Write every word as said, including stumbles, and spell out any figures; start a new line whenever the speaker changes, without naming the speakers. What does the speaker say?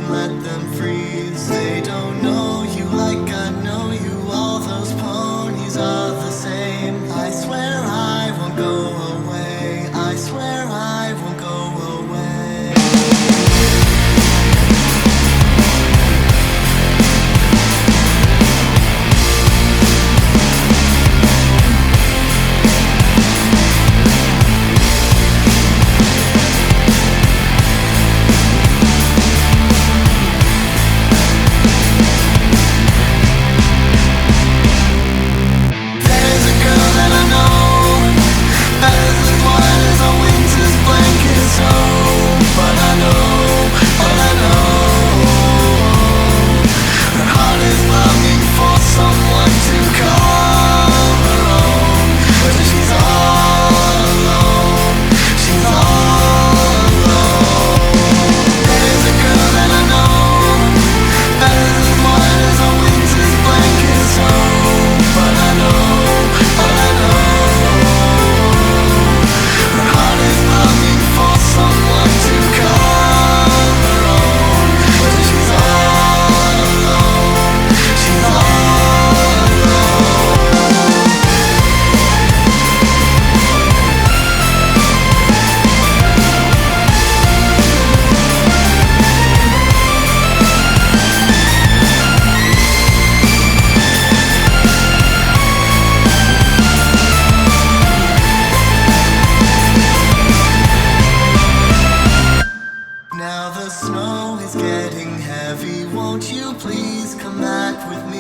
and let them freeze. They don't know you like I know you. All those ponies are the same. I swear I won't go away. I swear I won't go away. There's a girl that I know, as white as a winter's blanket. So, but I know, but I know, her heart is longing for someone to call her own. But she's all alone, she's all alone. There's a girl that I know, as white as a winter's blanket. So, but I know, but I know, her heart is longing for someone to call her own. But she's all alone, she's all alone. Now the snow is getting heavy. Won't you please come back with me?